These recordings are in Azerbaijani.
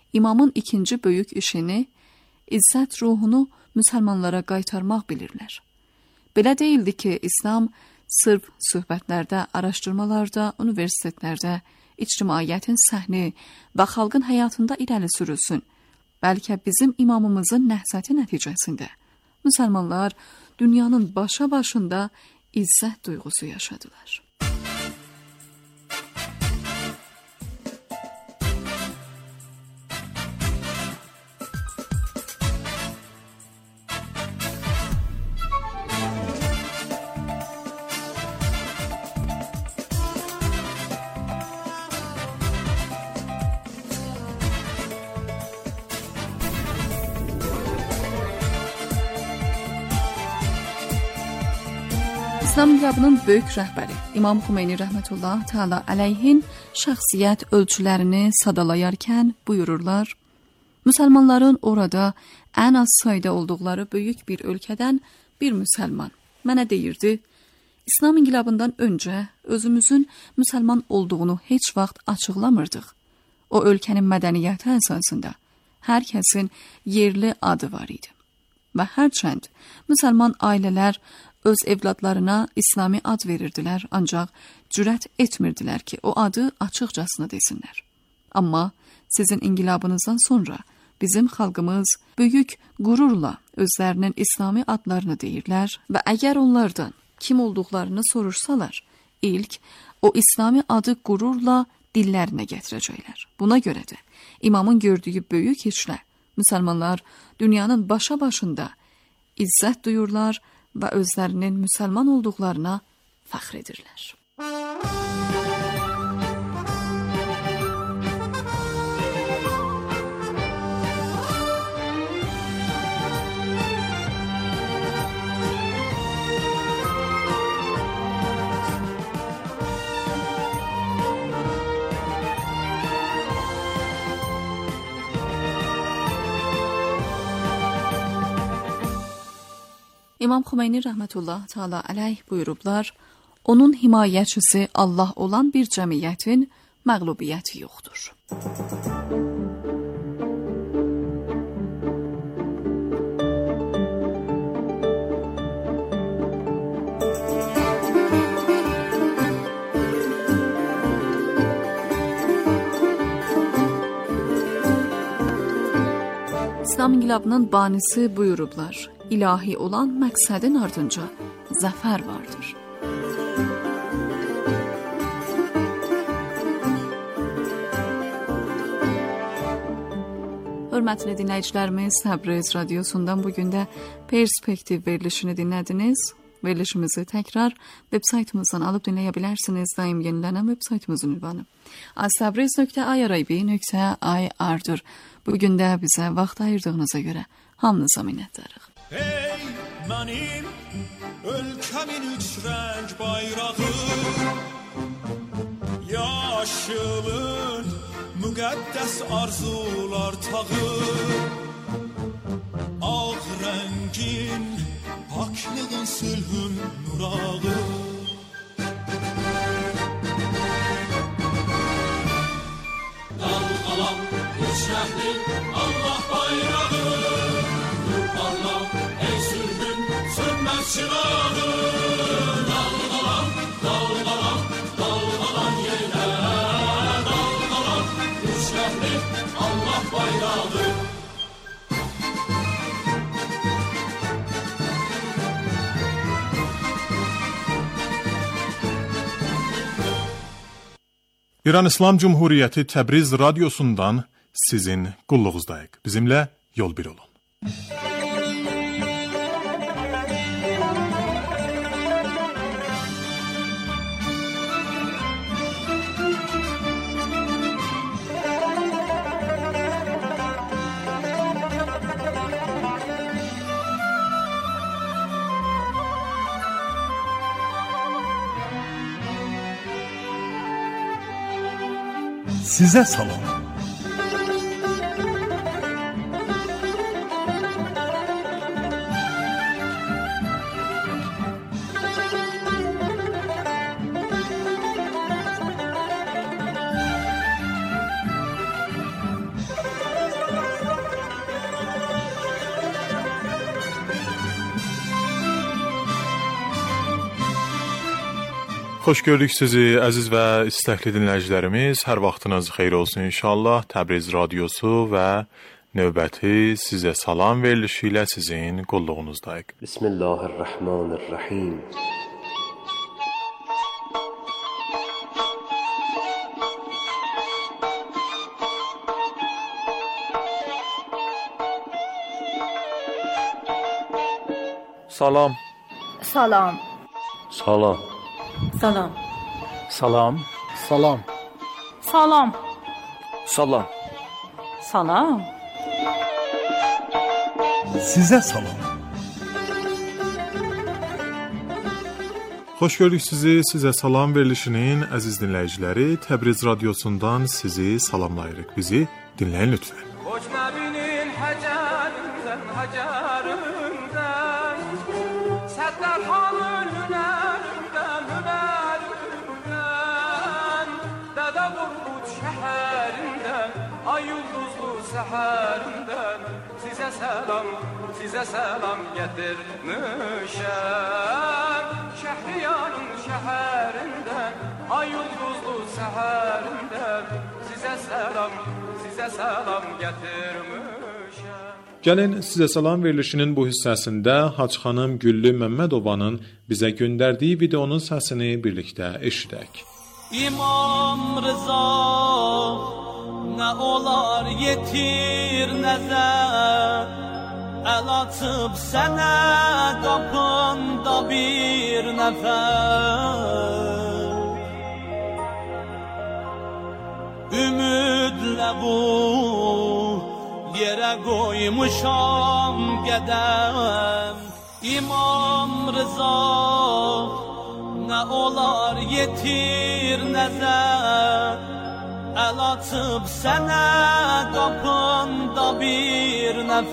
İmamın ikinci böyük işini, izzət ruhunu müsəlmanlara qaytarmaq bilirlər. Belə deyildi ki, İslam sırf söhbətlərdə, araşdırmalarda, universitetlərdə, ictimaiyyətin səhni və xalqın həyatında irəli sürülsün. Bəlkə bizim imamımızın nəhsəti nəticəsində müsəlmanlar dünyanın başa-başında izzət duyğusu yaşadılar. İslam inkılabının böyük rəhbəri İmam Xomeyni rəhmətullah təala əleyhin şəxsiyyət ölçülərini sadalayarkən buyururlar, müsəlmanların orada ən az sayda olduqları böyük bir ölkədən bir müsəlman mənə deyirdi, İslam inkılabından öncə özümüzün müsəlman olduğunu heç vaxt açıqlamırdıq. O ölkənin mədəniyyəti əsasında hər kəsin yerli adı var idi. Və hərçənd müsəlman ailələr öz evladlarına İslami ad verirdilər, ancaq cürət etmirdilər ki, o adı açıqcasına desinlər. Amma sizin inqilabınızdan sonra bizim xalqımız böyük qürurla özlərinin İslami adlarını deyirlər və əgər onlardan kim olduqlarını soruşsalar, ilk o İslami adı qürurla dillərinə gətirəcəklər. Buna görə də imamın gördüyü böyük işlə müsəlmanlar dünyanın başa-başında izzət duyurlar və özlərinin müsəlman olduqlarına fəxr edirlər. İmam Xomeyni rəhmətullah təala əleyh buyurublar, onun himayəçisi Allah olan bir cəmiyyətin məğlubiyyəti yoxdur. İslam inqilabının banisi buyurublar, ilahi olan məqsədin ardınca zəfər vardır. Hörmətli dinləyicilərimiz, Təbriz radiosundan bugün də Perspektiv verilişini dinlədiniz. Verilişimizi təkrar web-saytımızdan alıb dinləyə bilərsiniz. Daim yenilənən web-saytımızın ünvanı asabriz.irib.ir-dir. Bugün də bizə vaxt ayırdığınıza görə hamınıza minnətdarıq. Ey mənim ölkəmin üç rəng bayrağı, yaşılın müqəddəs arzular tağı, ağ rəngin paklığın sülhün nurağı. Dalğalan üç rəngin Allah bayrağı, çırağı, dalgalan, dalgalan, dalgalan yerine, dalgalan, üç rəhli Allah bayrağı. İran İslam Cumhuriyeti Təbriz radyosundan sizin qulluğuzdayıq. Bizimlə yol bir olun. Sizə salam. Xoş gördük sizi əziz və istəkli dinləyicilərimiz. Hər vaxtınız xeyir olsun inşallah. Təbriz radiosu və növbəti sizə salam verilişi ilə sizin qulluğunuzdayıq. Bismillahirrahmanirrahim. Salam. Salam. Salam. Salam. Salam. Salam. Salam. Salam. Salam. Sizə salam. Xoş gördük sizi. Sizə salam verilişinin əziz dinləyiciləri Təbriz radiosundan sizi salamlayırıq. Bizi dinləyin lütfən. Hocmabinin hacarından hacarından Səttarxanın hünərindən hünərindən Dədə Qorqud şəhərindən Ay ulduzlu səhərindən Sizə səlam gətirmişəm Şəhriyarın şəhərindən Ay ulduzlu səhərindən Sizə səlam gətirmişəm. Gəlin sizə salam verilişinin bu hissəsində Hacı xanım Güllü Məmmədovanın bizə göndərdiyi videonun səsini birlikdə eşidək. İmam Rıza nə olar yetir nəzər əl açıb sənə qapında bir nəfər Ümidlə bu yerə qoymuşam qədəm İmam Rıza nə olar yetir nəzər əl açıb sənə qapında bir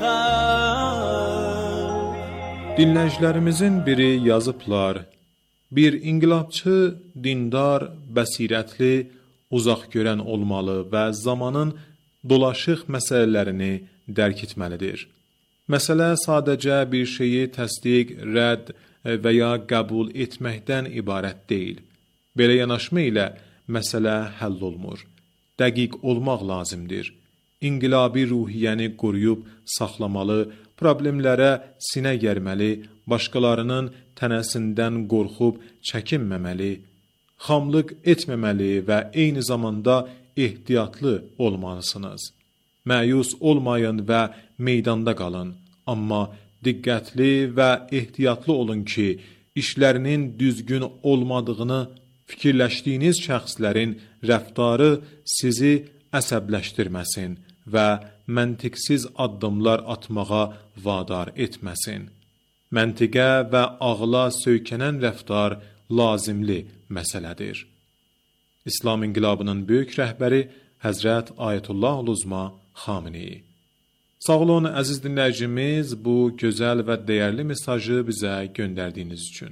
nəfər Dinləyicilərimizin biri yazıblar. Bir inqilabçı, dindar, bəsirətli, uzaq görən olmalı və zamanın dolaşıq məsələlərini dərk etməlidir. Məsələ sadəcə bir şeyi təsdiq, rədd və ya qəbul etməkdən ibarət deyil. Belə yanaşma ilə məsələ həll olmur. Dəqiq olmaq lazımdır. İnqilabi ruhiyyəni qoruyub saxlamalı, problemlərə sinə gərməli, başqalarının tənəsindən qorxub çəkinməməli, xamlıq etməməli və eyni zamanda ehtiyatlı olmalısınız. Məyus olmayın və meydanda qalın, amma diqqətli və ehtiyatlı olun ki, işlərinin düzgün olmadığını fikirləşdiyiniz şəxslərin rəftarı sizi əsəbləşdirməsin və məntiqsiz addımlar atmağa vadar etməsin. Məntiqə və ağla söykənən rəftar lazımlı məsələdir. İslam inqilabının böyük rəhbəri Həzrət Ayətullah Uluzma Xameneyi. Sağ olun əziz dinləyicimiz bu gözəl və dəyərli mesajı bizə göndərdiyiniz üçün.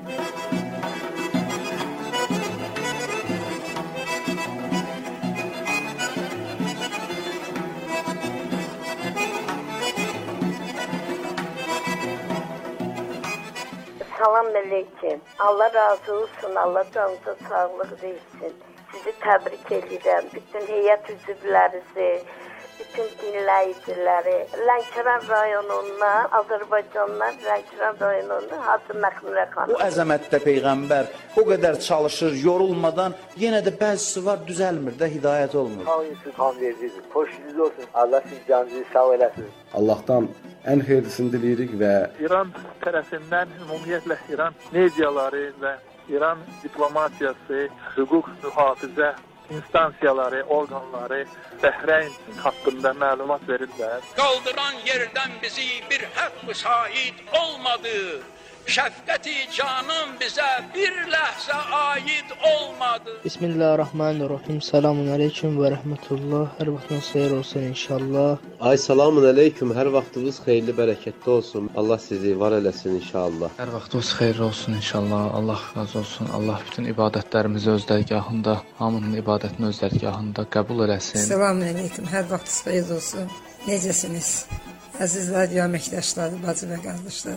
Salam aleyküm. Allah razı olsun. Allah canınıza sağlıq versin. Sizi təbrik edirəm. Bütün heyət üzvlərinizi, bütün dinləyiciləri. Lənkəran rayonundan, Azərbaycandan Lənkəran rayonundan Hacı Məxmurə xanım. Bu əzəmətdə Peyğəmbər o qədər çalışır, yorulmadan, yenə də bəzisi var düzəlmir də, hidayət olmur. Hamınızın hamverdidir. Xoşunuz olsun. Allah siz canınızı sağ eləsin. Allah'tan en hayırlısını dileyirik ve İran tərəfindən ümumiyyətlə İran mediaları və İran diplomatiyası, hüquq mühafizə instansiyaları, orqanları Bəhreyn haqqında məlumat verirlər. Qaldıran yerdən bizi bir haqq müsait olmadı. Şəfqəti canım bizə bir ləhzə aid olmadı. Bismillahirrahmanirrahim. Selamun aleyküm və rəhmətullah. Hər vaxtınız xeyir olsun inşallah. Ay salamun aleyküm. Hər vaxtınız xeyirli, bərəkətli olsun. Allah sizi var eləsin inşallah. Hər vaxtınız xeyirli olsun inşallah. Allah razı olsun. Allah bütün ibadətlərimizi öz dərgahında, hamının ibadətini öz dərgahında qəbul eləsin. Selamun aleyküm. Hər vaxtınız xeyir olsun. Necəsiniz? Əziz radio əməkdaşları, bacı və qardaşları.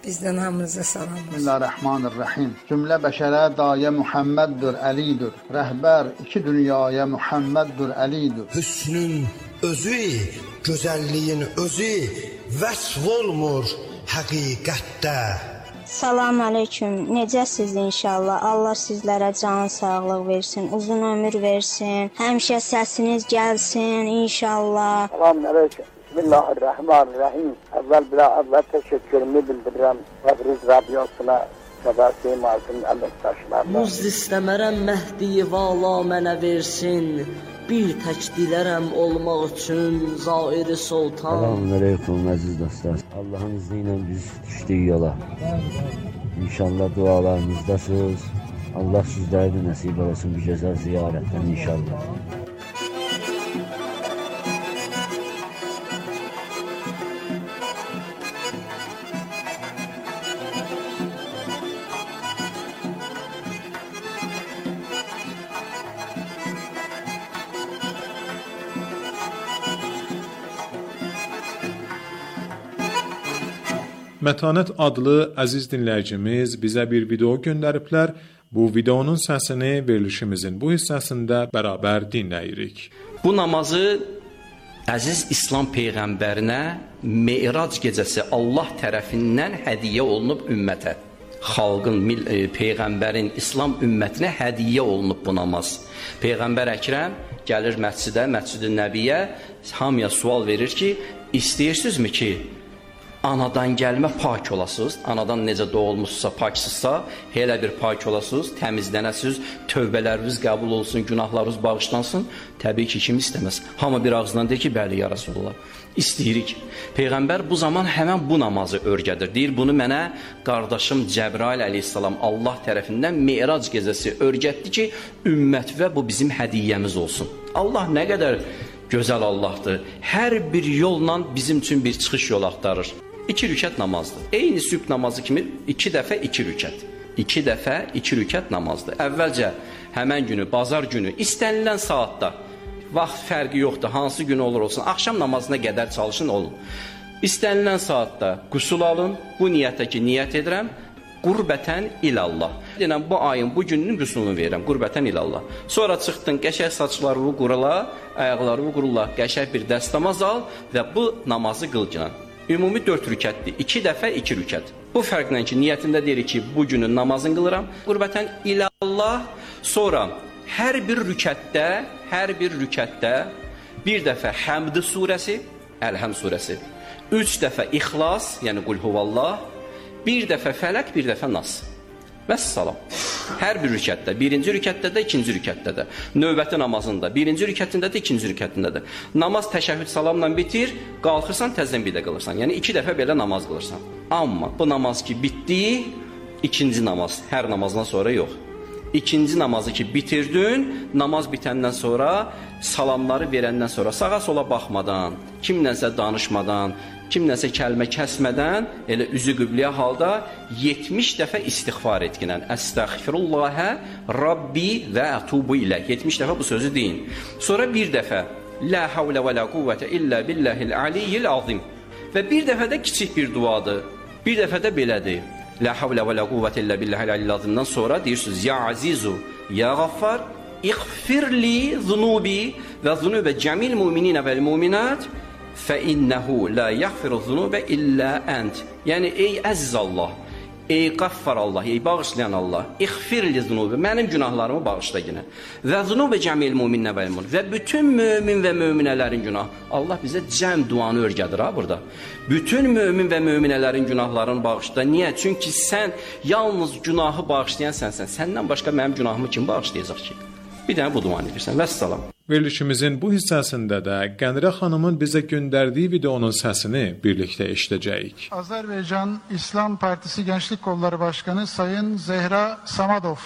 Bizdən hamınıza salam. Bismillahirrahmanirrahim. Cümlə bəşərə dayə Muhammeddur, Əlidir. Rəhbər iki dünyaya Muhammeddur, Əlidir. Hüsnün özü, gözəlliyin özü vəsf olmur həqiqətdə. Salam aleyküm. Necəsiz inşallah? Allah sizlərə can sağlıq versin, uzun ömür versin. Həmişə səsiniz gəlsin inşallah. Salam aleyküm. Bismillahirrahmanirrahim. Əvvəl təşəkkürümü bildirirəm Təbriz Radiosuna və Səsim Altın əməkdaşlarına. Muzd istəmərəm Məhdi vala mənə versin. Bir tək dilərəm olmaq üçün Zairi Sultan. Selamünaleyküm əziz dostlar. Allah'ın izniyle biz düşdük yola. İnşallah dualarınızdasınız. Allah sizlərə də nəsib olsun bu gözəl ziyarətdən inşallah. Mətanət adlı əziz dinləyicimiz bizə bir video göndəriblər. Bu videonun səsini verilişimizin bu hissəsində bərabər dinləyirik. Bu namazı əziz İslam Peyğəmbərinə Me'rac gecəsi Allah tərəfindən hədiyyə olunub ümmətə. Xalqın, Peyğəmbərin, İslam ümmətinə hədiyyə olunub bu namaz. Peyğəmbər Əkrəm gəlir məscidə, Məscid-i Nəbiyyə, hamıya sual verir ki, istəyirsinizmi ki, anadan gəlmə pak olasınız, anadan necə doğulmuşsa, paksızsa, elə bir pak olasınız, təmizlənəsiniz, tövbələriniz qəbul olsun, günahlarınız bağışlansın. Təbii ki, kim istəməz? Hamı bir ağzından deyir ki, bəli, ya Rasulullah, istəyirik. Peyğəmbər bu zaman həmən bu namazı örgədir. Deyir, bunu mənə qardaşım Cəbrail əleyhissalam Allah tərəfindən Me'rac gecəsi örgətdi ki, ümmət və bu bizim hədiyyəmiz olsun. Allah nə qədər gözəl Allahdır. Hər bir yolla bizim üçün bir çıxış yol axtarır. 2 rükət namazdır. Eyni sübh namazı kimi 2 dəfə 2 rükət. 2 dəfə 2 rükət namazdır. Əvvəlcə həmən günü, bazar günü, istənilən saatda, vaxt fərqi yoxdur, hansı gün olur olsun, axşam namazına qədər çalışın olun. İstənilən saatda qüsul alın, bu niyyətə ki, niyyət edirəm, qurbətən ilallah. Deyirəm, bu ayın, bu günün qüsulunu verirəm, qurbətən ilallah. Sonra çıxdın, qəşək saçlarını qurula, ayaqlarını qurula, qəşək bir dəstəmaz al və bu namazı qılcılan. Ümumi 4 rükətdir, 2 dəfə 2 rükət. Bu fərqlə ki, niyyətində deyirik ki, bu günün namazını qılıram, qurbətən ilallah. Sonra hər bir rükətdə bir dəfə Həmd surəsi, Əlhəmd surəsi, 3 dəfə İxlas, yəni Qul huvallah, bir dəfə Fələq, bir dəfə Nas. Vəssalam. Hər bir rükətdə, birinci rükətdə də, ikinci rükətdə də, növbəti namazında, birinci rükətində də, ikinci rükətində də. Namaz təşəhhüd salamla bitir, qalxırsan, təzdən bir də qılırsan. Yəni 2 dəfə belə namaz qılırsan. Amma bu namaz ki bitdi, ikinci namaz, hər namazdan sonra yox. İkinci namazı ki bitirdin, namaz bitəndən sonra, salamları verəndən sonra, sağa sola baxmadan, kimlənsə danışmadan, kimlənsə kəlmə kəsmədən, elə üzü qibləyə halda 70 dəfə istiğfar etkinən. Əstəğfirullahə Rabbi və ətubu ilə. 70 dəfə bu sözü deyin. Sonra bir dəfə La havlə və la quvvətə illə billahil aliyyil azim. Və bir dəfə də kiçik bir duadır. Bir dəfə də belədir. La havlə və la quvvətə illə billahil aliyyil azimdən sonra deyirsiniz, Ya azizu, ya qaffar, iğfirli zunubi və zunubə cəmil mümininə vəl müminət fəinnəhu la yəğfiru zunubə illə ənd. Yəni, ey əziz Allah, ey qaffar Allah, ey bağışlayan Allah, iğfirli zunubi, mənim günahlarımı bağışla yine. Və zunubə cəmil mümininə vəl mümin. Və bütün mömin və möminələrin günah. Allah bizə cəm duanı örgədir ha burada. Bütün mömin və möminələrin günahlarını bağışla. Niyə? Çünki sən yalnız günahı bağışlayan sənsən. Səndən başqa mənim günahımı kim bağışlayacaq ki? Bir dənə bu duanı edirsən. Vəssalam. Verilişimizin bu hissəsində də Qənirə xanımın bizə göndərdiyi videonun səsini birlikdə eşidəcəyik. Azərbaycan İslam Partisi Gençlik Kolları Başkanı Sayın Zehra Samadov.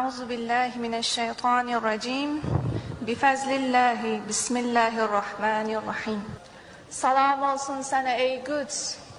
Euzubillahimineşşeytanirracim. Bifəzlillahi, bismillahirrahmanirrahim. Salam olsun sənə ey Qüds,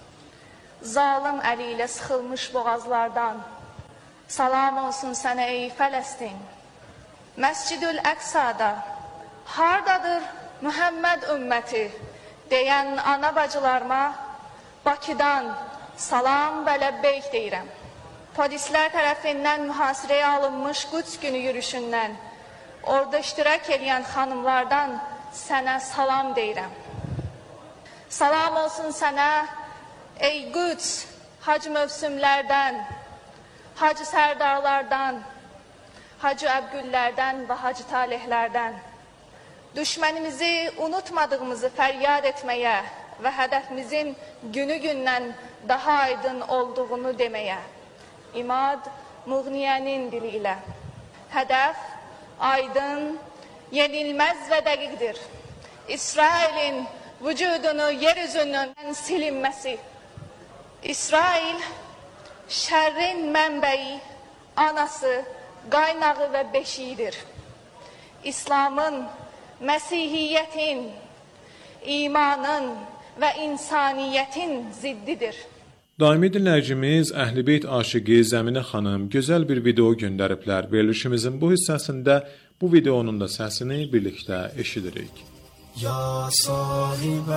zalim əli ilə sıxılmış boğazlardan. Salam olsun sənə ey Fələstin, Məscid-ül Əqsada. Hardadır Muhammed ümməti deyən ana bacılarıma Bakıdan, salam və ləbbeyk deyirəm. Polislər tərəfindən mühasirəyə alınmış Quds günü yürüşündən, orada iştirak edən xanımlardan sənə salam deyirəm. Salam olsun sənə, ey Quds, hac mövsümlərdən, hac sərdarlardan, Hacı Əbgüllərdən və Hacı Talihlərdən. Düşmənimizi unutmadığımızı fəryad etməyə və hədəfimizin günü-gündən daha aydın olduğunu deməyə. İmad Muğniyənin dili ilə. Hədəf aydın, yenilməz və dəqiqdir. İsrailin vücudunu yeryüzünün silinməsi. İsrail şərrin mənbəyi, anası, qaynağı və beşiyidir. İslamın, Məsihiyyətin, imanın və insaniyyətin ziddidir. Daimi dinləyicimiz Əhl-i-Beyt aşiqi Zəminə xanım gözəl bir video göndəriblər. Verilişimizin bu hissəsində bu videonun da səsini birlikdə eşidirik. Ya sahib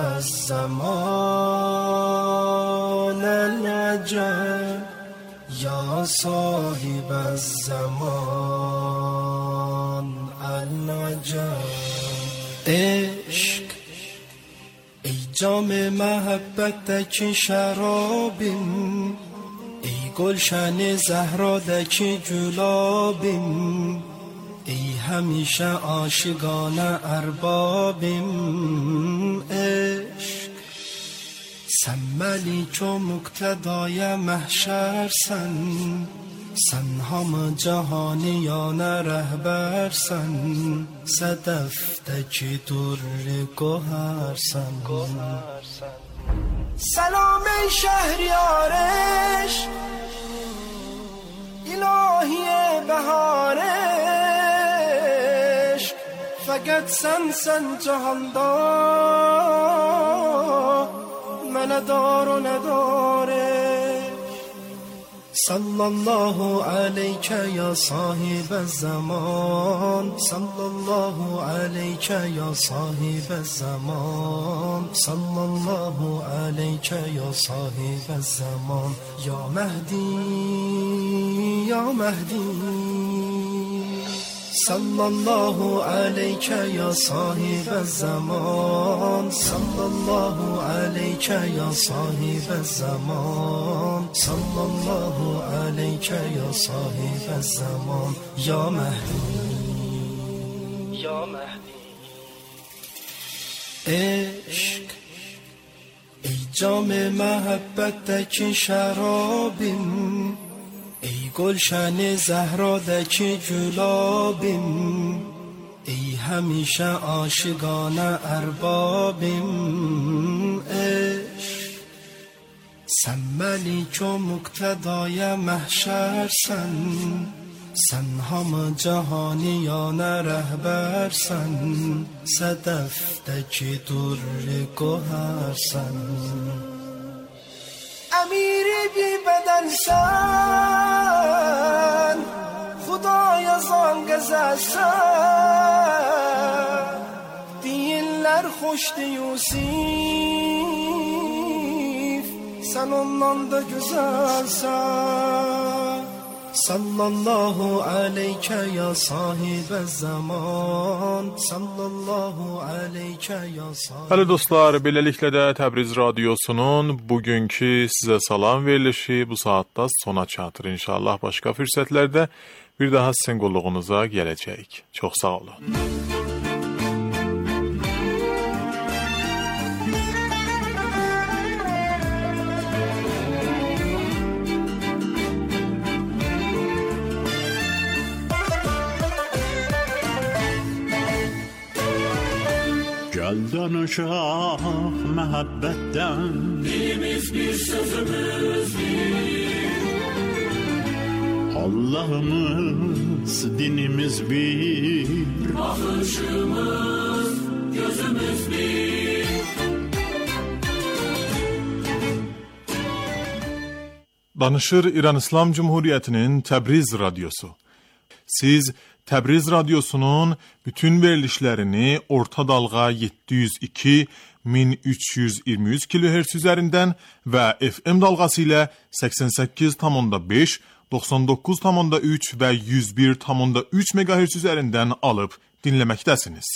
az-zaman el-əcəb, ya sahib az-zaman el-əcəb. Eşq, ey cam محبتکی شرابیم، ای گلشن زهرادکی گلابیم، ای همیشه عاشقان اربابیم. عشق سن ملیک و مقتدای محشر سن، سن هم جهانیان رهبر سن، صدفتکی در گوهر سن. سلام ای شهریارش، الهی بهارش، فقط سن جهاندار، من دار و نداره. صلی الله علیک یا صاحب الزمان، صلی الله علیک یا صاحب الزمان، صلی الله علیک یا صاحب الزمان. یا مهدی یا مهدی، صلی الله علیک یا صاحب الزمان، صلی الله علیک یا صاحب الزمان، صلی الله علیک یا صاحب الزمان. یا مهدی یا مهدی. عشق ای جام محبتکی شرابیم، ای گلشن زهرادکی گلابیم، ای همیشه عاشقان اربابیم. عشق سن ملیک و مقتدای محشر سن، سن هم جهانیان رهبر سن، صدفتکی در گوهر سن. امیری بی بدن سن، خدای زان گذشتن، dinler hoştu Yusuf, sen ondan da güzelsen. Sallallahu aleyke ya sahibel zaman, sallallahu aleyke ya sahibel. Hələ dostlar, beləliklə də Təbriz Radiosunun bugünkü sizə salam verilişi bu saatda sona çatır. İnşallah başqa fürsətlərdə bir daha sizin qulluğunuza gələcəyik. Çox sağ olun. Gel danışaq məhəbbətdən, dilimiz bir sözümüz bir, Allah'ımız dinimiz bir, bakışımız gözümüz bir. Danışır İran İslam Cumhuriyeti'nin Təbriz Radyosu. Siz Təbriz Radyosunun bütün verilişlərini orta dalğa 702 1323 kHz üzərindən və FM dalğası ilə 88,5, 99,3 və 101,3 MHz üzərindən alıb dinləməkdəsiniz.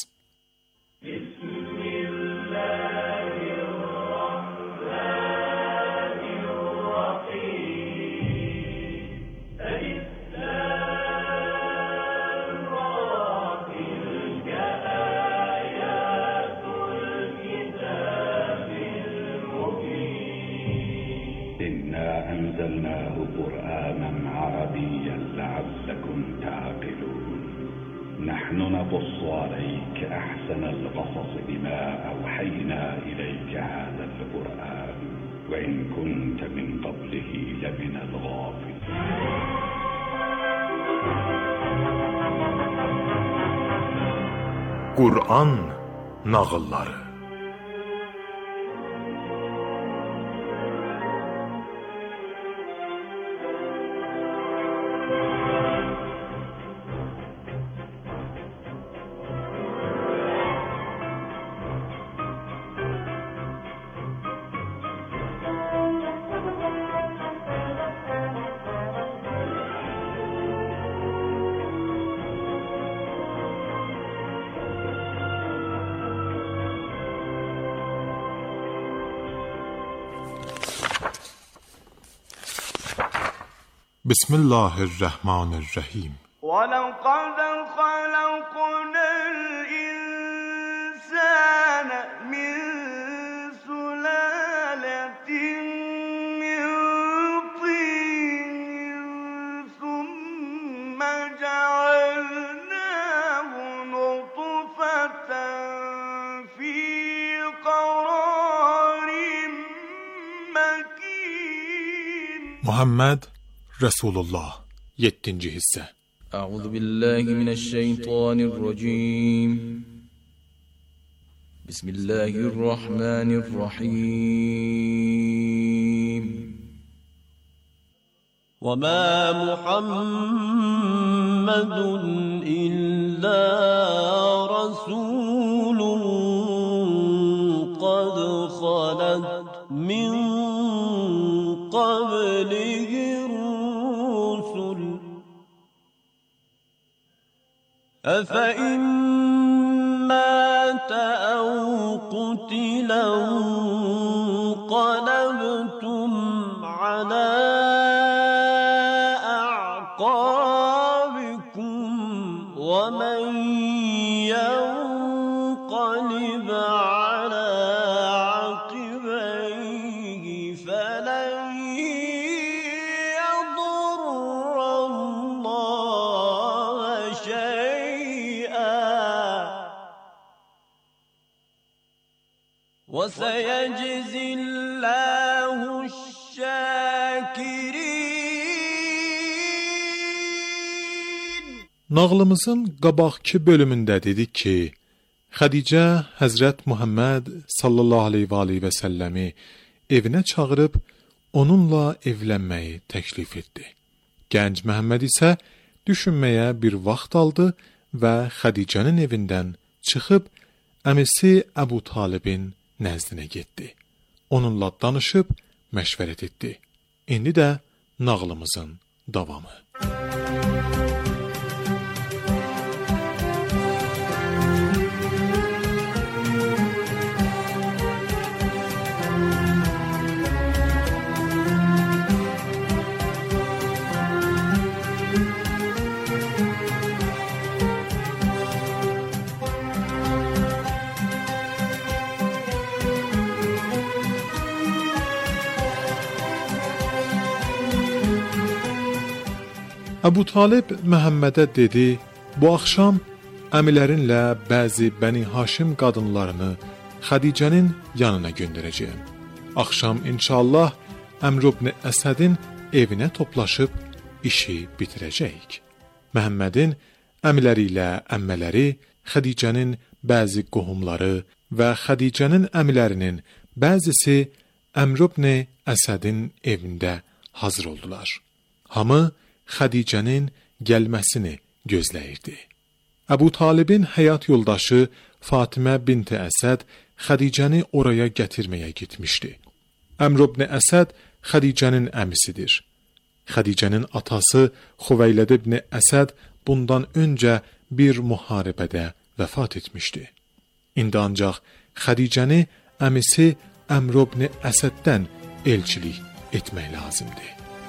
أنزلناه قرآنا عربيا لعلكم تعقلون نحن نقص عليك أحسن القصص بما أوحينا إليك هذا القرآن وإن كنت من قبله لمن الغافلين Qur'an nağılları. بسم الله الرحمن الرحیم. ولقد خلقنا الإنسان من سلالة من طين ثم جعلناه نطفة في قرار مكين. محمد Resulullah 7. hissə. Əuzu billahi mineşşeytanirracim. Bismillahirrahmanirrahim. Və mə Muhammedun illə rasulun qad xalat min qablihi أفإن مات أو قتل انقلبتم على أعقابكم ومن ينقلب على عقبيه فلن يضر الله شيئا وسيجزي الله الشاكرين. Nağlımızın qabaqki bölümündə dedik ki, Xədicə Həzrət Muhammed sallallahu aleyhi və səlləmi evinə çağırıb onunla evlənməyi təklif etdi. Gənc Məhəmməd isə düşünməyə bir vaxt aldı və Xədicənin evindən çıxıb əmisi Əbu Talibin nəzdinə getdi. Onunla danışıb məşvərət etdi. İndi də nağlımızın davamı. Əbu Talib Məhəmmədə dedi, bu axşam əmilərinlə bəzi Bəni Haşim qadınlarını Xədicənin yanına göndərəcəyəm. Axşam inşallah Əmr ibn Əsədin evinə toplaşıb işi bitirəcəyik. Məhəmmədin əmiləri ilə əmmələri, Xədicənin bəzi qohumları və Xədicənin əmilərinin bəzisi Əmr ibn Əsədin evində hazır oldular. Hamı Xədicənin gəlməsini gözləyirdi. Əbu Talibin həyat yoldaşı Fatimə binti Əsəd Xədicəni oraya gətirməyə getmişdi. Əmr ibn Əsəd Xədicənin əmisidir. Xədicənin atası Xuveyləd ibn Əsəd bundan öncə bir müharibədə vəfat etmişdi. İndi ancaq Xədicəni əmisi Əmr ibn Əsəddən elçilik etmək lazımdır.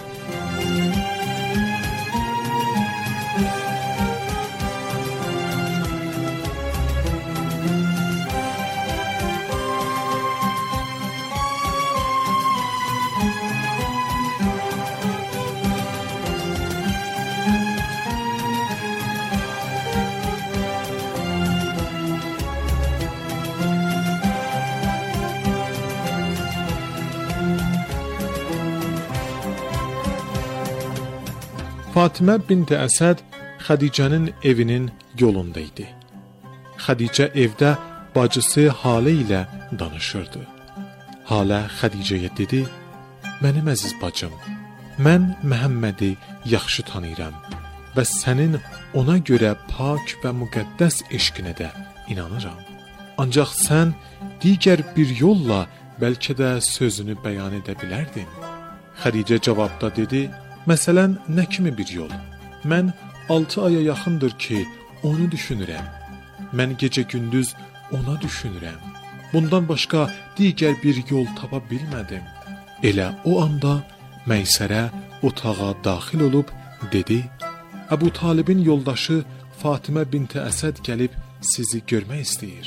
Fatimə bint Əsəd Xədicənin evinin yolunda idi. Xədicə evdə bacısı Halə ilə danışırdı. Halə Xədicəyə dedi: "Mənim əziz bacım, mən Məhəmmədi yaxşı tanıyıram və sənin ona görə pak və müqəddəs eşqinə də inanıram. Ancaq sən digər bir yolla bəlkə də sözünü bəyan edə bilərdin." Xədicə cavabda dedi: "Məsələn, nə kimi bir yol? Mən 6 aya yaxındır ki, onu düşünürəm. Mən gecə-gündüz ona düşünürəm. Bundan başqa digər bir yol tapa bilmədim." Elə o anda Məysərə otağa daxil olub dedi: "Əbu Talibin yoldaşı Fatimə bint Əsəd gəlib sizi görmək istəyir."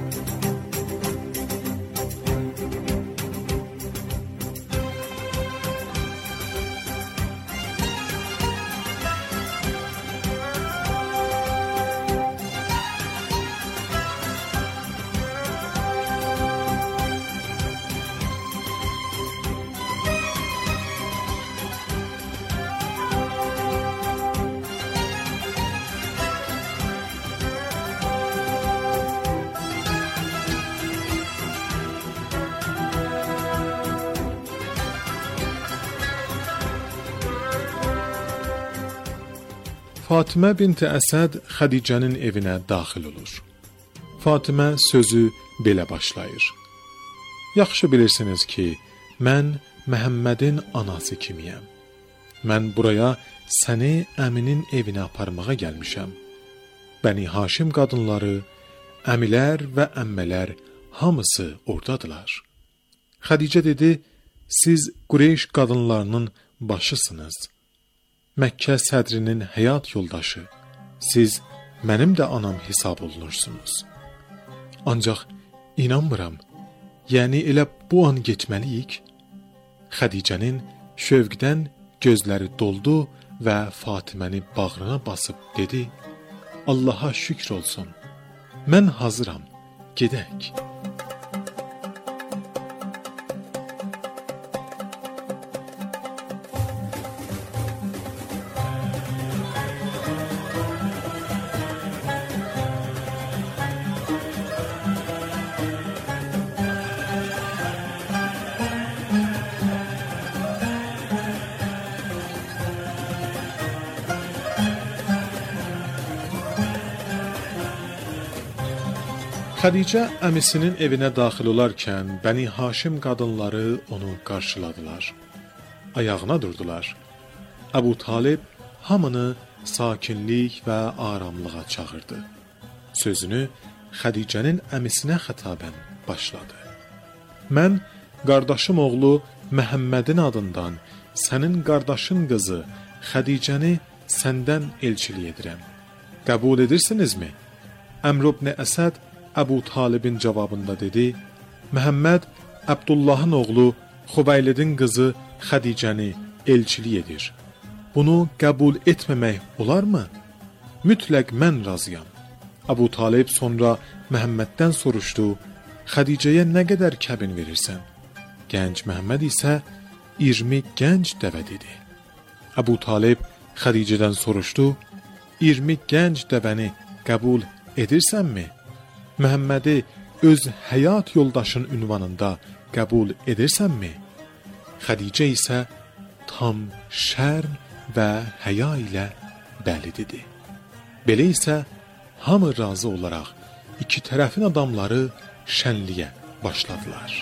Fatimə bint Əsəd Xədicənin evinə daxil olur. Fatimə sözü belə başlayır: "Yaxşı bilirsiniz ki, mən Məhəmmədin anası kimiyəm. Mən buraya səni əminin evinə aparmağa gəlmişəm. Bəni Haşim qadınları, əmilər və əmmələr hamısı oradadılar." Xədicə dedi: "Siz Qureyş qadınlarının başısınız. Məkkə sədrinin həyat yoldaşı, siz mənim də anam hesab olunursunuz. Ancaq inanmıram, yəni elə bu an getməliyik." Xədicənin şövqdən gözləri doldu və Fatiməni bağrına basıb dedi: "Allaha şükr olsun, mən hazıram, gedək." Xədicə əmisinin evinə daxil olarkən Bəni Haşim qadınları onu qarşıladılar. Ayağına durdular. Əbu Talib hamını sakinlik və aramlığa çağırdı. Sözünü Xədicənin əmisinə xətabən başladı. "Mən qardaşım oğlu Məhəmmədin adından sənin qardaşın qızı Xədicəni səndən elçilik edirəm. Qəbul edirsinizmi?" Əmr ibn Əsəd Əbu Talibin cavabında dedi: "Məhəmməd Abdullahın oğlu Xuveylidin qızı Xədicəni elçilik edir. Bunu qəbul etməmək olarmı? Mütləq mən razıyam." Əbu Talib sonra Məhəmməddən soruşdu: "Xədicəyə nə qədər kəbin verirsən?" Gənc Məhəmməd isə 20 gənc dəvə dedi. Əbu Talib Xədicədən soruşdu: "20 gənc dəvəni qəbul edirsənmi? Məhəmmədi öz həyat yoldaşın ünvanında qəbul edirsənmi?" Xədicə isə tam şərm və həya ilə bəli dedi. Belə isə hamı razı olaraq iki tərəfin adamları şənliyə başladılar.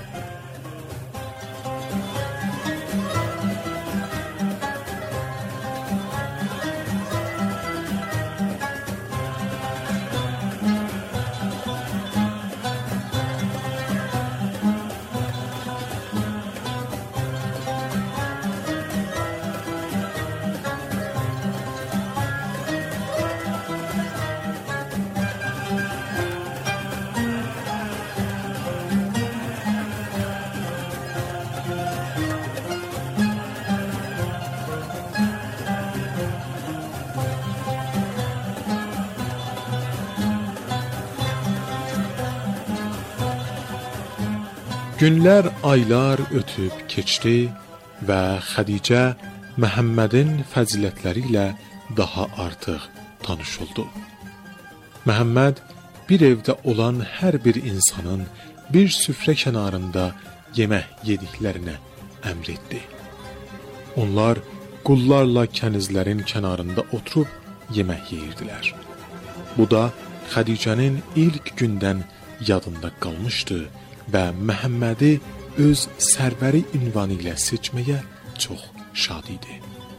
Günlər, aylar ötüb keçdi və Xədicə Məhəmmədin fəzilətləri ilə daha artıq tanış oldu. Məhəmməd bir evdə olan hər bir insanın bir süfrə kənarında yemək yediklərinə əmr etdi. Onlar qullarla kənizlərin kənarında oturub yemək yeyirdilər. Bu da Xədicənin ilk gündən yadında qalmışdı və Məhəmmədi öz sərvəri ünvanı ilə seçməyə çox şad idi.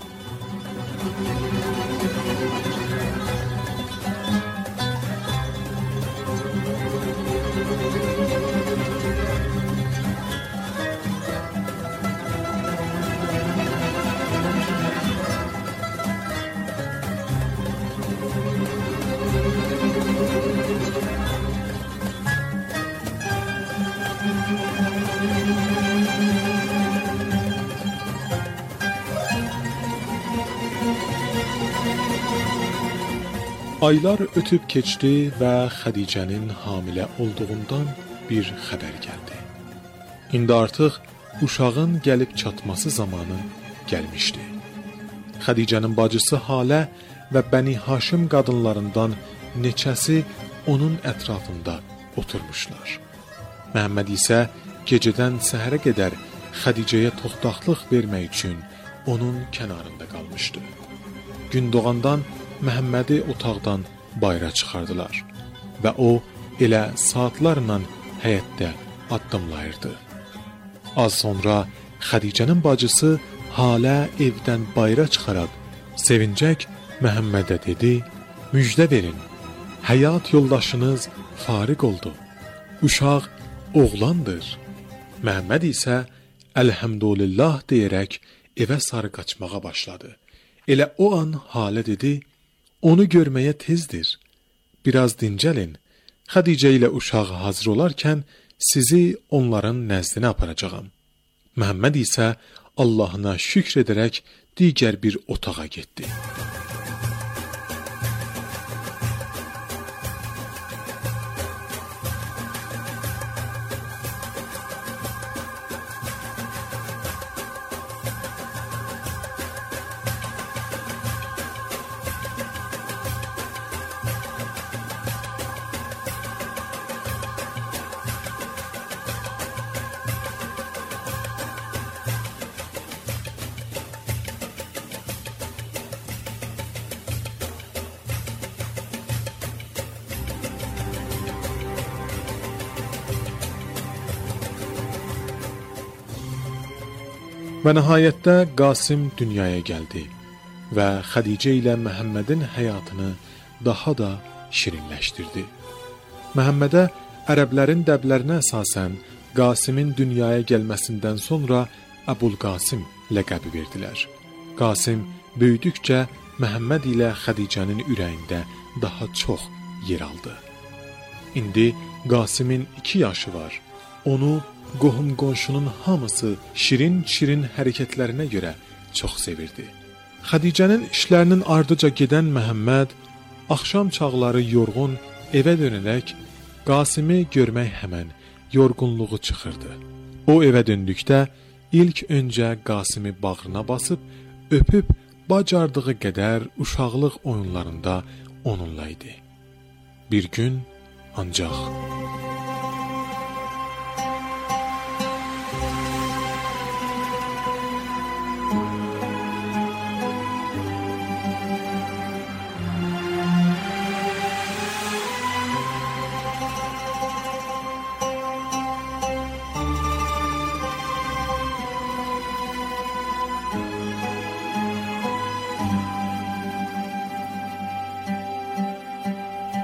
Aylar ötüb keçdi və Xədicənin hamilə olduğundan bir xəbər gəldi. İndi artıq uşağın gəlib çatması zamanı gəlmişdi. Xədicənin bacısı Halə və Bəni Haşim qadınlarından neçəsi onun ətrafında oturmuşlar. Məhəmməd isə gecədən səhərə qədər Xədicəyə toxtaqlıq vermək üçün onun kənarında qalmışdı. Gün doğandan Məhəmmədi otaqdan bayıra çıxardılar və o elə saatlarla həyətdə addımlayırdı. Az sonra Xədicənin bacısı Halə evdən bayıra çıxaraq sevincək Məhəmmədə dedi: "Müjdə verin, həyat yoldaşınız fariq oldu. Uşaq oğlandır." Məhəmməd isə "Əlhəmdülillah" deyərək evə sarı qaçmağa başladı. Elə o an Halə dedi: "Onu görməyə tezdir. Biraz dincəlin. Xədicə ilə uşaq hazır olarkən sizi onların nəzdinə aparacağam." Məhəmməd isə Allahına şükr edərək digər bir otağa getdi. Və nəhayətdə Qasim dünyaya gəldi və Xədicə ilə Məhəmmədin həyatını daha da şirinləşdirdi. Məhəmmədə ərəblərin dəblərinə əsasən Qasimin dünyaya gəlməsindən sonra Əbul-Qasim ləqəbi verdilər. Qasim böyüdükcə Məhəmməd ilə Xədicənin ürəyində daha çox yer aldı. İndi Qasimin 2 yaşı var. Onu qohum-qonşunun hamısı şirin-şirin hərəkətlərinə görə çox sevirdi. Xədicənin işlərinin ardıca gedən Məhəmməd axşam çağları yorğun evə dönərək Qasimi görmək həmən yorğunluğu çıxırdı. O evə döndükdə ilk öncə Qasimi bağrına basıb öpüb bacardığı qədər uşaqlıq oyunlarında onunla idi. Bir gün ancaq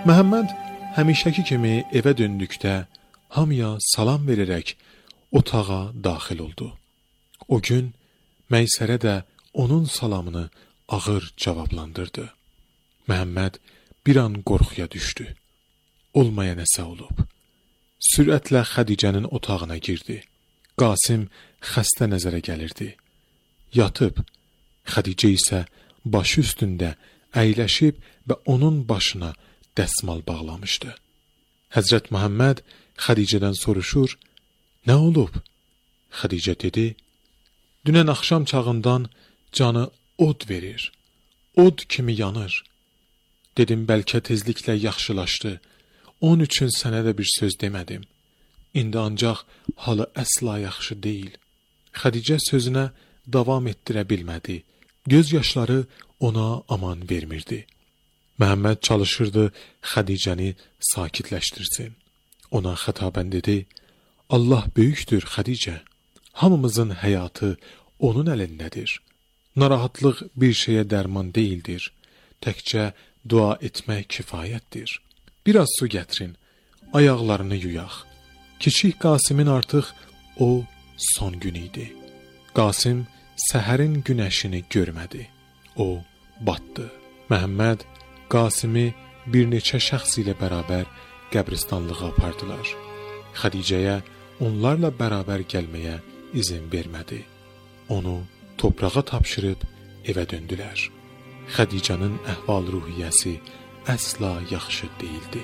Məhəmməd həmişəki kimi evə döndükdə hamıya salam verərək otağa daxil oldu. O gün Məysərə də onun salamını ağır cavablandırdı. Məhəmməd bir an qorxuya düşdü. Olmaya nəsə olub. Sürətlə Xədicənin otağına girdi. Qasim xəstə nəzərə gəlirdi. Yatıb, Xədicə isə başı üstündə əyləşib və onun başına dəsmal bağlamışdı. Həzrət Məhəmməd Xədicədən soruşur, nə olub? Xədicə dedi, dünən axşam çağından canı od verir, od kimi yanır. Dedim, bəlkə tezliklə yaxşılaşdı, onun üçün sənə də bir söz demədim. İndi ancaq halı əsla yaxşı deyil. Xədicə sözünə davam etdirə bilmədi. Göz yaşları ona aman vermirdi. Məhəmməd çalışırdı Xədicəni sakitləşdirsin. Ona xətabən dedi, Allah böyükdür Xədicə, hamımızın həyatı onun əlindədir. Narahatlıq bir şeyə dərman deyildir. Təkcə dua etmək kifayətdir. Biraz su gətirin, ayaqlarını yuyaq. Kiçik Qasimin artıq o son gün idi. Qasim səhərin günəşini görmədi. O batdı. Məhəmməd Qasimi bir neçə şəxs ilə bərabər qəbristanlığa apardılar. Xədicəyə onlarla bərabər gəlməyə izin vermədi. Onu torpağa tapşırıb evə döndülər. Xədicənin əhval-ruhiyyəsi əsla yaxşı deyildi.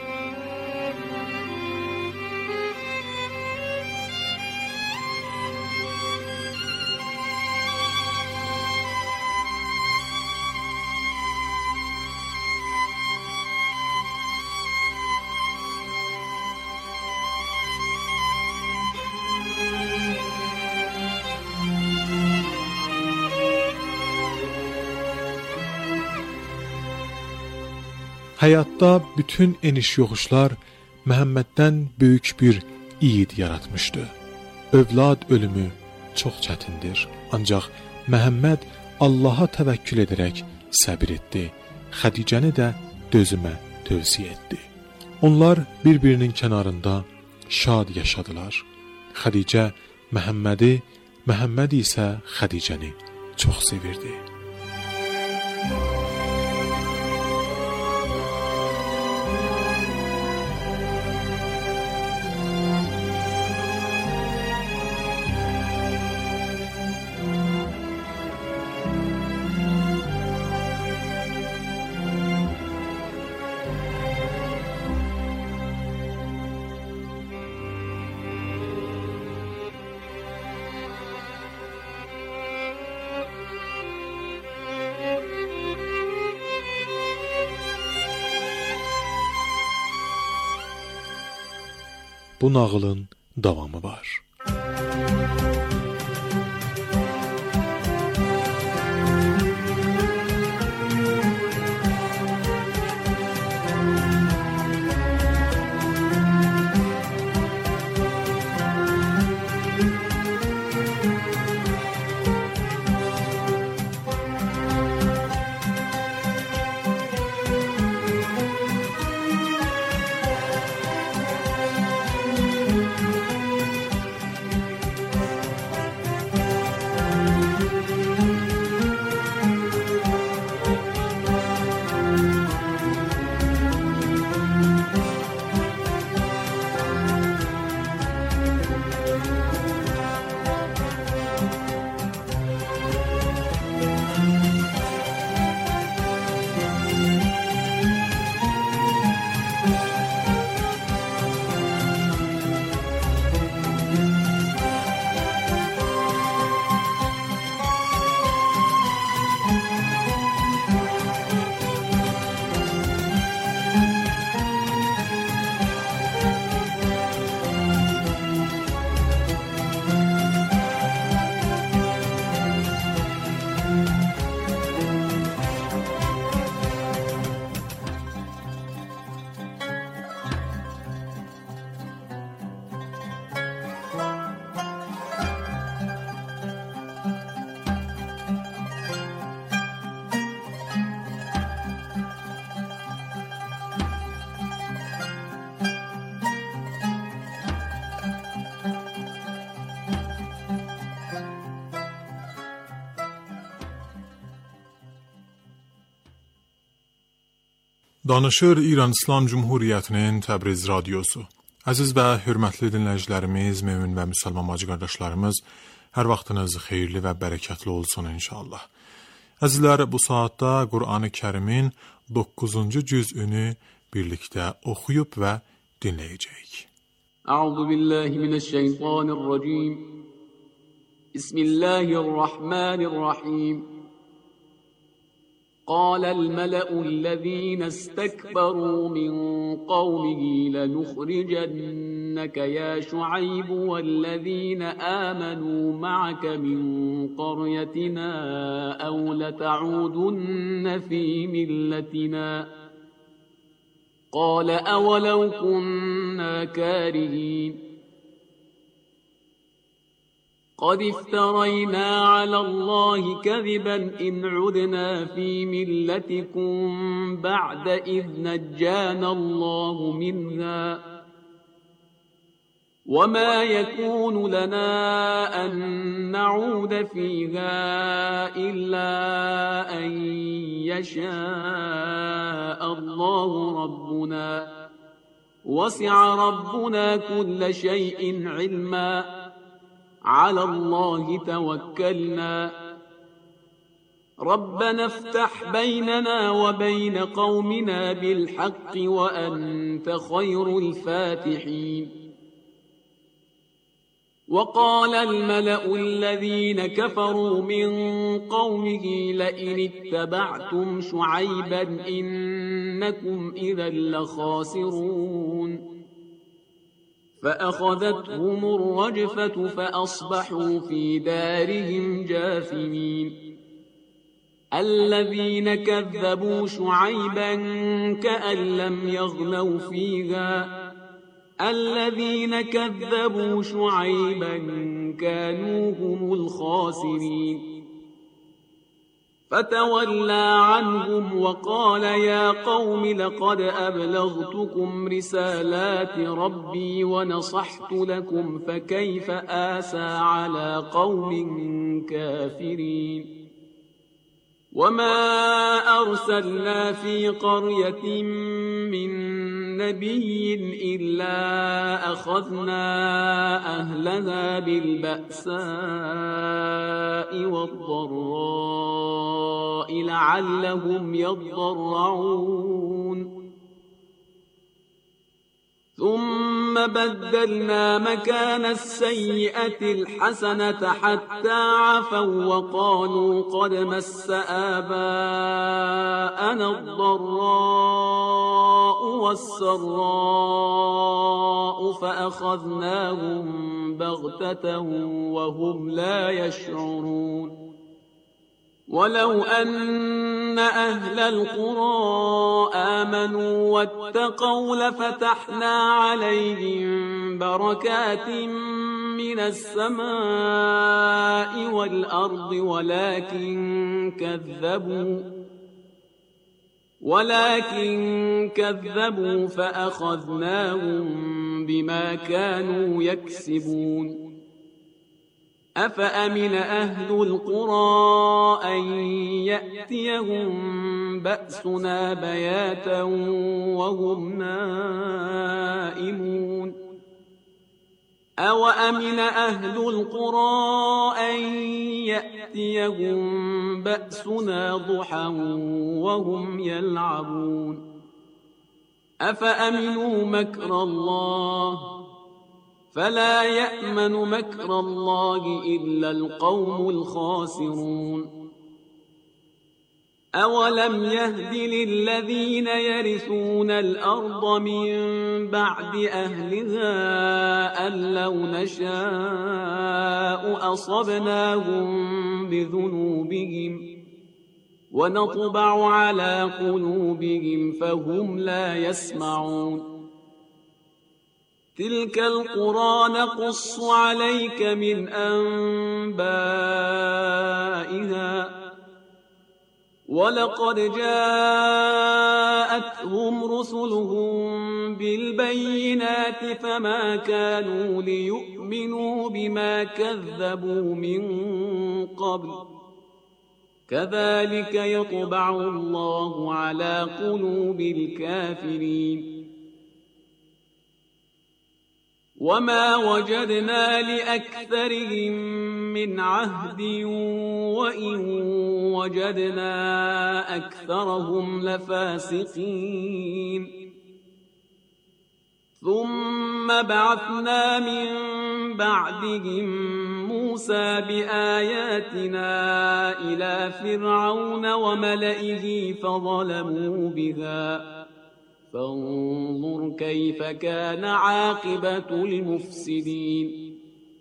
Həyatda bütün eniş-yoxuşlar Məhəmməddən böyük bir iyid yaratmışdı. Övlad ölümü çox çətindir. Ancaq Məhəmməd Allaha təvəkkül edərək səbir etdi. Xədicəni də dözümə tövsiyə etdi. Onlar bir-birinin kənarında şad yaşadılar. Xədicə Məhəmmədi, Məhəmməd isə Xədicəni çox sevirdi. Bu nağılın davamı var. Danışır İran İslam Cumhuriyyətinin Təbriz radiosu. Əziz və hörmətli dinləyicilərimiz, mömin və müsəlman bacı qardaşlarımız, hər vaxtınız xeyirli və bərəkətli olsun inşallah. Əzizlər, bu saatda Qur'an-ı Kərimin 9-cu cüzünü birlikdə oxuyub və dinləyəcəyik. Əuzu billahi mineşşeytanirracim. Bismillahirrahmanirrahim. قال الملأ الذين استكبروا من قومه لنخرجنك يا شعيب والذين آمنوا معك من قريتنا أو لتعودن في ملتنا قال أولو كنا كارهين قد افترينا على الله كذبا إن عدنا في ملتكم بعد إذ نجانا الله منها وما يكون لنا أن نعود فيها إلا أن يشاء الله ربنا وسع ربنا كل شيء علما على الله توكلنا ربنا افتح بيننا وبين قومنا بالحق وأنت خير الفاتحين وقال الملأ الذين كفروا من قومه لئن اتبعتم شعيبا إنكم إذا لخاسرون فأخذتهم الرجفة فأصبحوا في دارهم جاثمين الذين كذبوا شعيبا كأن لم يغنوا فيها الذين كذبوا شعيبا كانوا هم الخاسرين فتولى عنهم وقال يا قوم لقد أبلغتكم رسالات ربي ونصحت لكم فكيف آسى على قوم كافرين وما أرسلنا في قرية من نبي إلا أخذنا أهلها بالبأساء والضراء لعلهم يضرعون ثم بدلنا مكان السيئة الحسنة حتى عفوا وقالوا قد مس آباءنا الضراء والسراء فأخذناهم بغتة وهم لا يشعرون ولو أن أهل القرى آمنوا واتقوا لفتحنا عليهم بركات من السماء والأرض ولكن كذبوا فأخذناهم بما كانوا يكسبون أفأمن أهل القرى أن يأتيهم بأسنا بياتا وهم نائمون أوأمن أهل القرى أن يأتيهم بأسنا ضحى وهم يلعبون أفأمنوا مكر الله فلا يأمن مكر الله إلا القوم الخاسرون أولم يهد للذين يرثون الأرض من بعد أهلها أن لو نشاء أصبناهم بذنوبهم ونطبع على قلوبهم فهم لا يسمعون تلك القرى نقص عليك من أنبائها ولقد جاءتهم رسلهم بالبينات فما كانوا ليؤمنوا بما كذبوا من قبل كذلك يطبع الله على قلوب الكافرين وما وجدنا لأكثرهم من عهد وإن وجدنا أكثرهم لفاسقين ثم بعثنا من بعدهم موسى بآياتنا إلى فرعون وملئه فظلموا بها فانظر كيف كان عاقبة المفسدين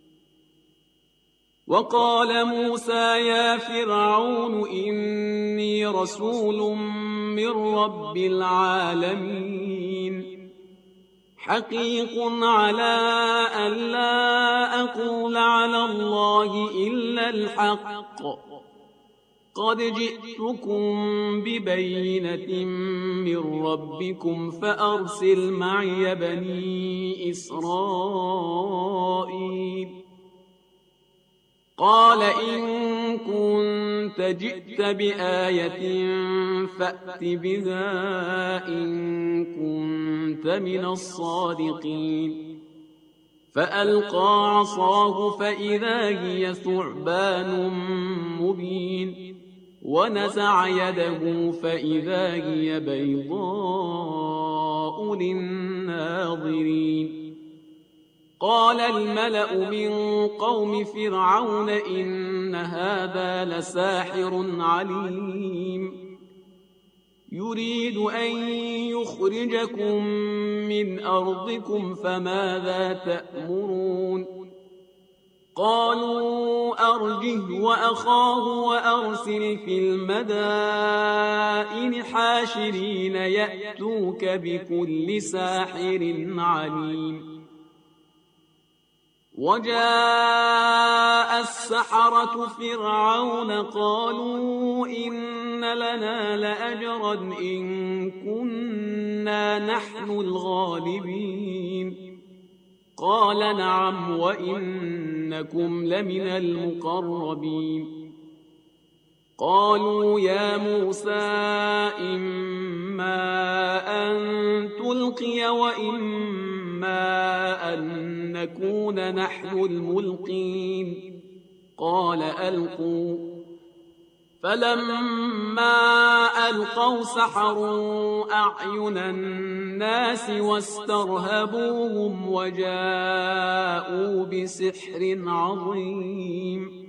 وقال موسى يا فرعون إني رسول من رب العالمين حقيق على أن لا أقول على الله إلا الحق قد جئتكم ببينة من ربكم فأرسل معي بني إسرائيل قال إن كنت جئت بآية فأت بها إن كنت من الصادقين فألقى عصاه فإذا هي ثعبان مبين ونزع يده فإذا هي بيضاء للناظرين قال الملأ من قوم فرعون إن هذا لساحر عليم يريد أن يخرجكم من أرضكم فماذا تأمرون قالوا أرجه وأخاه وأرسل في المدائن حاشرين يأتوك بكل ساحر عليم وجاء السحرة فرعون قالوا إن لنا لأجرا إن كنا نحن الغالبين قال نعم وإنكم لمن المقربين قالوا يا موسى إما أن تلقي وإما أن نكون نحن الملقين قال ألقوا فلما ألقوا سحروا أعين الناس واسترهبوهم وجاءوا بسحر عظيم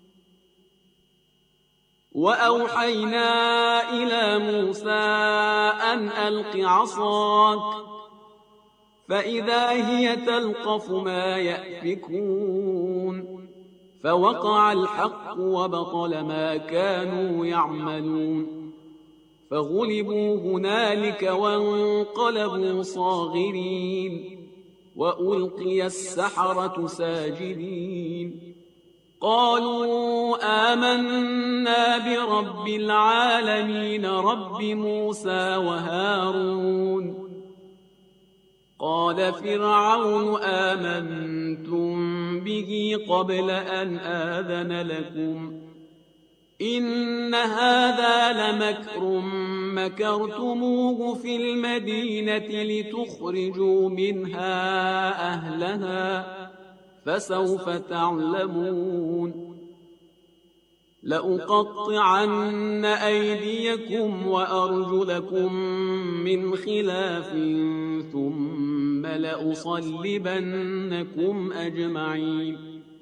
وأوحينا إلى موسى أن ألق عصاك فإذا هي تلقف ما يأفكون فوقع الحق وبطل ما كانوا يعملون فغلبوا هنالك وانقلبوا صاغرين وألقي السحرة ساجدين قالوا آمنا برب العالمين رب موسى وهارون قال فرعون آمنتم به قبل أن آذن لكم إن هذا لمكر مكرتموه في المدينة لتخرجوا منها أهلها فسوف تعلمون لأقطعن أيديكم وأرجلكم من خلاف ثم لأصلبنكم أجمعين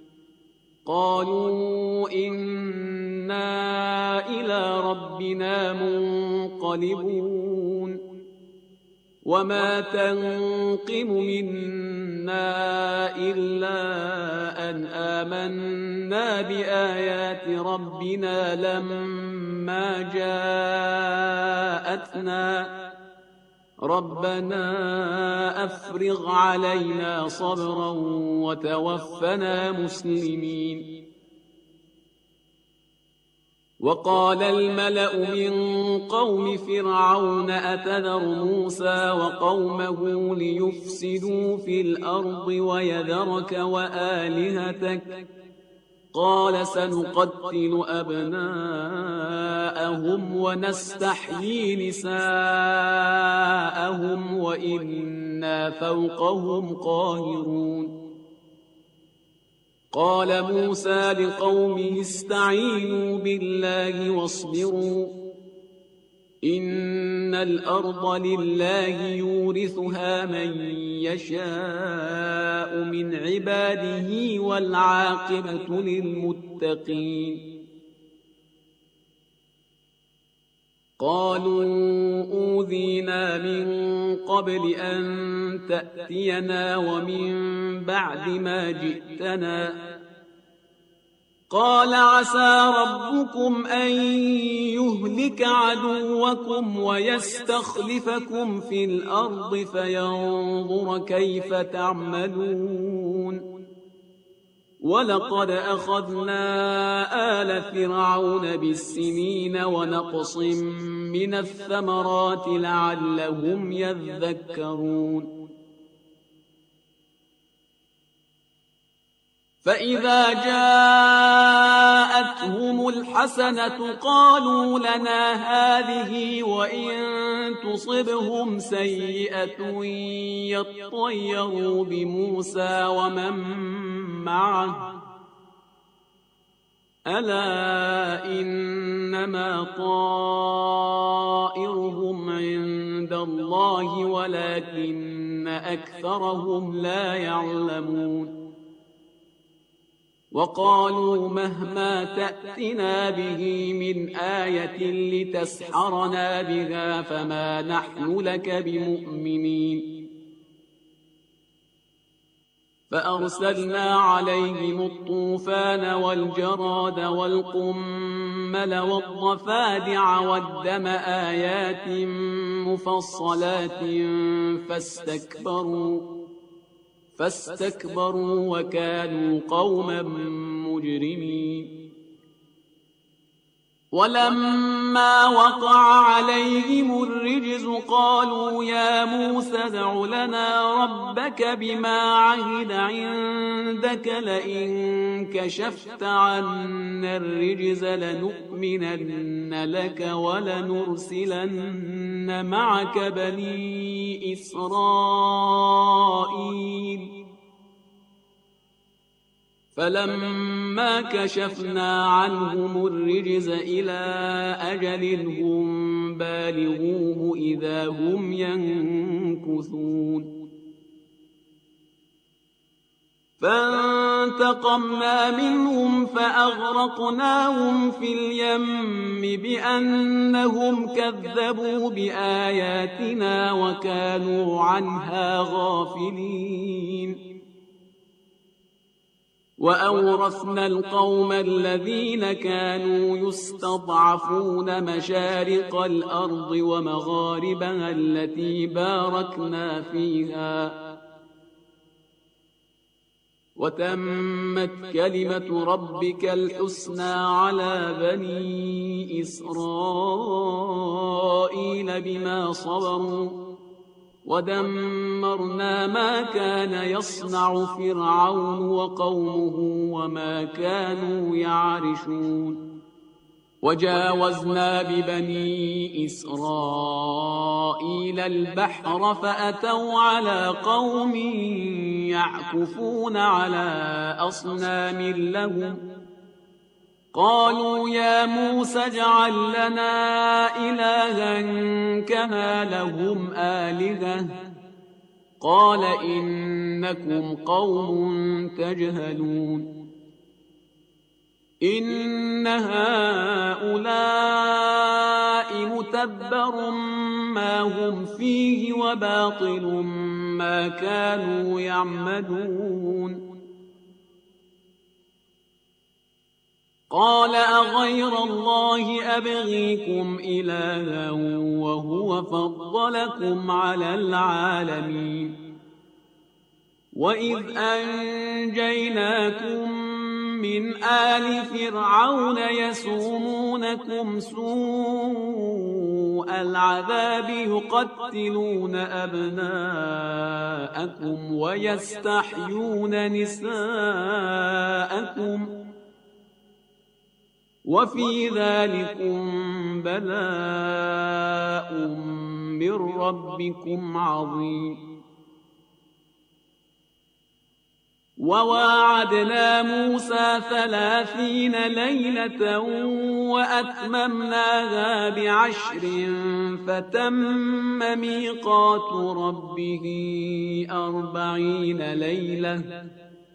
قالوا إنا إلى ربنا منقلبون وما تنقم منا إلا أن آمنا بآيات ربنا لما جاءتنا ربنا أفرغ علينا صبرا وتوفنا مسلمين وقال الملأ من قوم فرعون أتذر موسى وقومه ليفسدوا في الأرض ويذرك وآلهتك قال سنقتل أبناءهم ونستحيي نساءهم وإنا فوقهم قاهرون قال موسى لقومه استعينوا بالله واصبروا إن الأرض لله يورثها من يشاء من عباده والعاقبة للمتقين قالوا أوذينا من قبل أن تأتينا ومن بعد ما جئتنا قال عسى ربكم أن يهلك عدوكم ويستخلفكم في الأرض فينظر كيف تعملون ولقد أخذنا آل فرعون بالسنين ونقص من الثمرات لعلهم يذكرون فإذا جاءتهم الحسنة قالوا لنا هذه وإن تصبهم سيئة يطيروا بموسى ومن معه ألا إنما طائرهم عند الله ولكن أكثرهم لا يعلمون وقالوا مهما تأتنا به من آية لتسحرنا بها فما نحن لك بمؤمنين فأرسلنا عليهم الطوفان والجراد والقمل والضفادع والدم آيات مفصلات فاستكبروا وكانوا قوما مجرمين ولما وقع عليهم الرجز قالوا يا موسى ادع لنا ربك بما عهد عندك لئن كشفت عنا الرجز لنؤمنن لك ولنرسلن معك بني إسرائيل فلما كشفنا عنهم الرجز إلى أجل هم بالغوه إذا هم ينكثون فانتقمنا منهم فأغرقناهم في اليم بأنهم كذبوا بآياتنا وكانوا عنها غافلين وأورثنا القوم الذين كانوا يستضعفون مشارق الأرض ومغاربها التي باركنا فيها وتمت كلمة ربك الحسنى على بني إسرائيل بما صبروا ودمرنا ما كان يصنع فرعون وقومه وما كانوا يعرشون وجاوزنا ببني إسرائيل البحر فأتوا على قوم يعكفون على أصنام لهم قالوا يا موسى اجعل لنا إلها كما لهم آلهة قال إنكم قوم تجهلون إن هؤلاء متبر ما هم فيه وباطل ما كانوا يعملون قال أغير الله أبغيكم إلها وهو فضلكم على العالمين وإذ أنجيناكم من آل فرعون يسومونكم سوء العذاب يقتلون أبناءكم ويستحيون نساءكم وفي ذلكم بلاء من ربكم عظيم وواعدنا موسى 30 ليلة وأتممناها ب10 فتم ميقات ربه 40 ليلة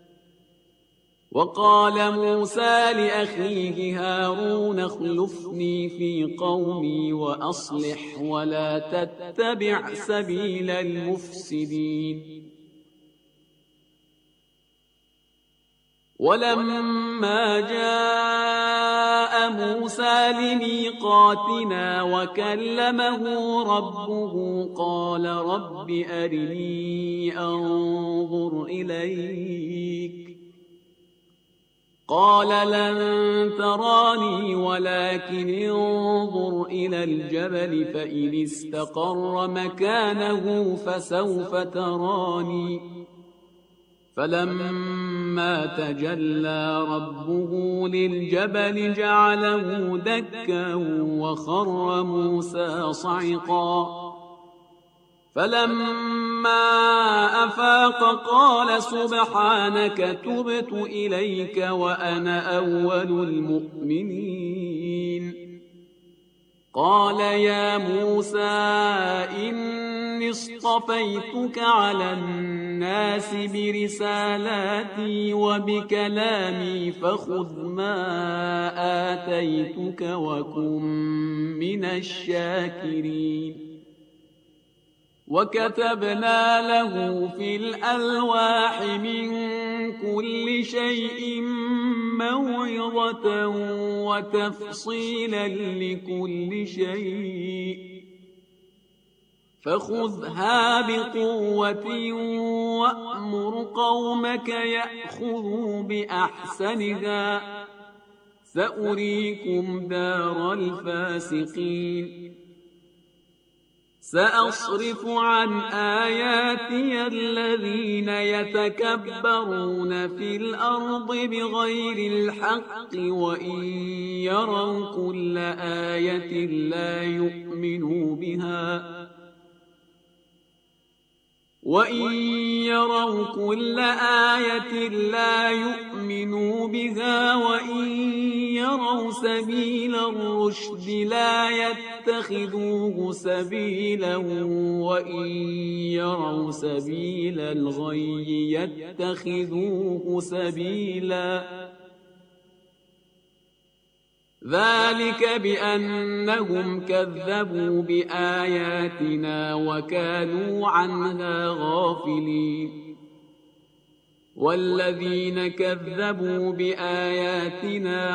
وقال موسى لأخيه هارون اخلفني في قومي وأصلح ولا تتبع سبيل المفسدين ولما جاء موسى لميقاتنا وكلمه ربه قال رب أرني أنظر إليك قال لن تراني ولكن انظر إلى الجبل فإن استقر مكانه فسوف تراني فلما تجلى ربه للجبل جعله دكا وخر موسى صعقا فلما أفاق قال سبحانك تبت إليك وأنا أول المؤمنين قال يا موسى إني اصطفيتك على الناس برسالاتي وبكلامي فخذ ما آتيتك وكن من الشاكرين وكتبنا له في الألواح من كل شيء موعظة وتفصيلا لكل شيء فخذها بقوة وأمر قومك يأخذوا بأحسنها سأريكم دار الفاسقين سأصرف عن آياتي الذين يتكبرون في الأرض بغير الحق وإن يروا كل آية لا يؤمنوا بها وإن يروا سبيل الرشد لا يتخذوه سبيلا وإن يروا سبيل الغي يتخذوه سبيلا ذلك بأنهم كذبوا بآياتنا وكانوا عنها غافلين والذين كذبوا بآياتنا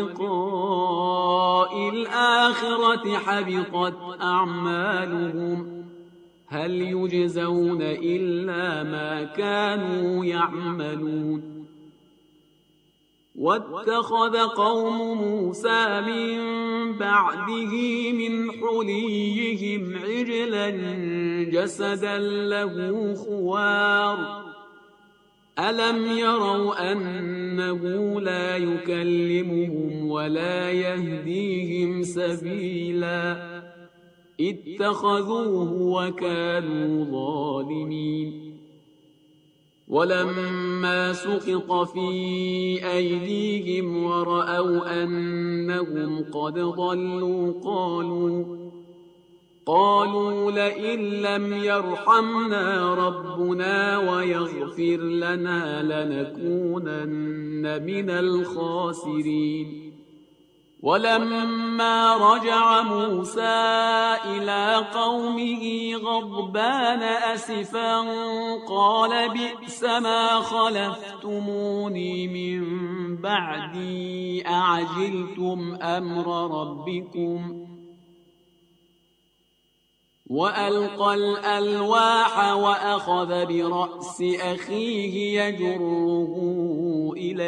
ولقاء الآخرة حبطت أعمالهم هل يجزون إلا ما كانوا يعملون واتخذ قوم موسى من بعده من حليهم عجلا جسدا له خوار ألم يروا أنه لا يكلمهم ولا يهديهم سبيلا اتخذوه وكانوا ظالمين ولما سقط في أيديهم ورأوا أنهم قد ضلوا قالوا لئن لم يرحمنا ربنا ويغفر لنا لنكونن من الخاسرين ولما رجع موسى إلى قومه غضبان أسفا قال بئس ما خلفتموني من بعدي أعجلتم أمر ربكم وألقى الألواح وأخذ برأس أخيه يجره إليه